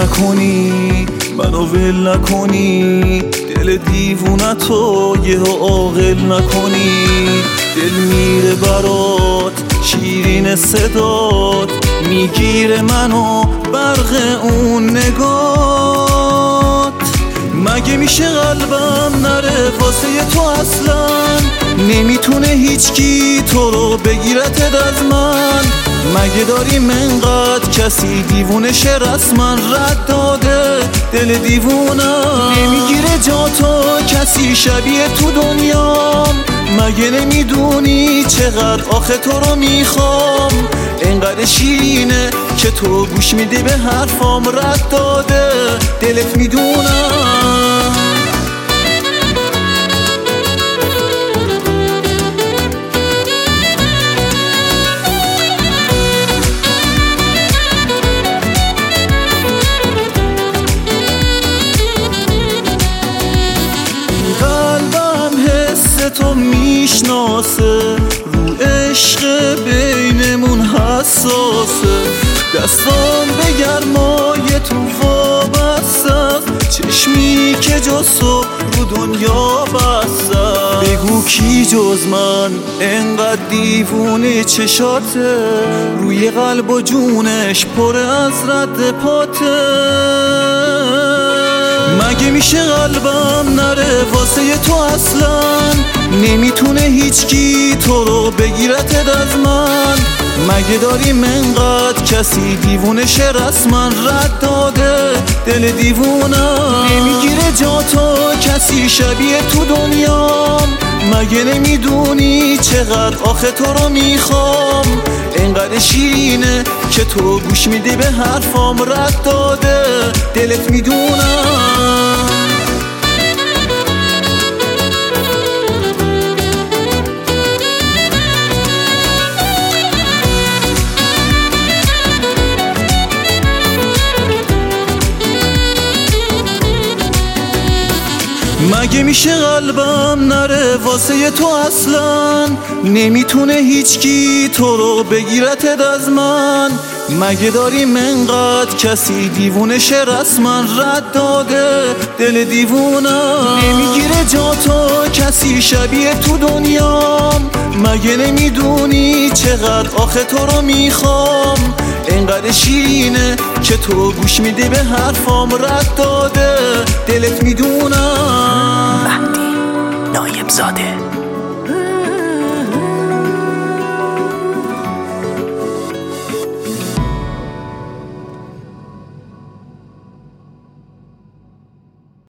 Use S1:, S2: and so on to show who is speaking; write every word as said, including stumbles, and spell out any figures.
S1: نکنی، منو ول نکنی، دل دیوونتو یه عاقل نکنی. دل میره برات شیرین صدات، میگیره منو برق اون نگات. مگه میشه قلبم نره واسه تو اصلا؟ نمیتونه هیچکی تو رو بگیرتت از من. مگه داریم انقدر کسی دیوونه شه رسما رد داده دل دیوونم؟ نمیگیره جا تو کسی شبیه تو دنیام. مگه نمیدونی چقدر آخه تو رو میخوام؟ انقدر شیرینه که تو گوش میدی به حرفام، رد داده دلت میدونم. تو میشناسه رو عشق بینمون حساسه. دستام به گرمای تو وابسته، چشمی که جز تو رو دنیا بسته. بگو کی جز من انقدر دیوونه چشاته، روی قلب و جونش پر از رد پاته. مگه میشه قلبم نره واسه تو اصلا؟ نمیتونه هیچکی تو رو بگیرتت از من. مگه داریم انقدر کسی دیوونه شه رسما رد داده دل دیوونم؟ نمیگیره جا تو کسی شبیه تو دنیام. مگه نمیدونی چقدر آخه تو رو میخوام؟ انقدر شیرینه که تو گوش میدی به حرفام، رد داده دلت میدونم. مگه میشه قلبم نره واسه تو اصلا؟ نمیتونه هیچکی تو رو بگیرتت از من. مگه داریم انقدر کسی دیوونه شه رسما رد داده دل دیوونم؟ نمیگیره جا تو کسی شبیه تو دنیام. مگه نمیدونی چقدر آخه تو رو میخوام؟ انقدر شیرینه که تو گوش میدی به حرفام، رد داده دلت میدونم.
S2: مهدی نایب زاده.